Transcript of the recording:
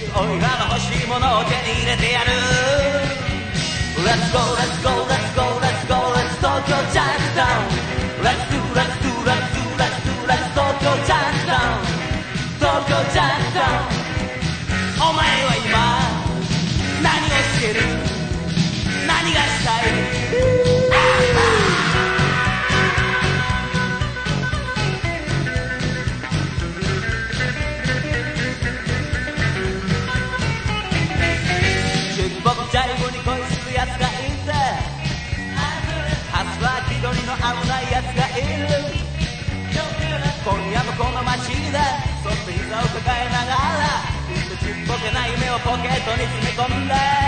おいらの欲しいものを手に入れてやる Let's go, let's go, let's go, let's go, let's Tokyo Chinatown Let's do, let's do, let's do, let's do, let's Tokyo Chinatown Tokyo Chinatown お前は今何をしてる何がしたいジャイブに恋する奴がいてハスラー気取りの危ない奴がいる今夜もこの街でそっと膝を抱えながらちっぽけな夢をポケットに詰め込んで